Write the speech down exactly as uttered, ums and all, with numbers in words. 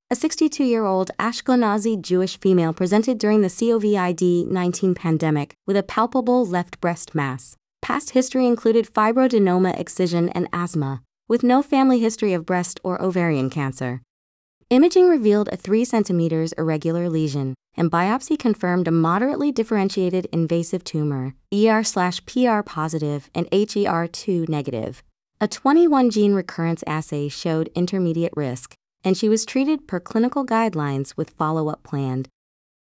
A sixty-two-year-old Ashkenazi Jewish female presented during the COVID nineteen pandemic with a palpable left breast mass. Past history included fibroadenoma excision and asthma, with no family history of breast or ovarian cancer. Imaging revealed a three centimeters irregular lesion, and biopsy confirmed a moderately differentiated invasive tumor, E R P R positive and H E R two negative. A twenty-one gene recurrence assay showed intermediate risk, and she was treated per clinical guidelines with follow-up planned.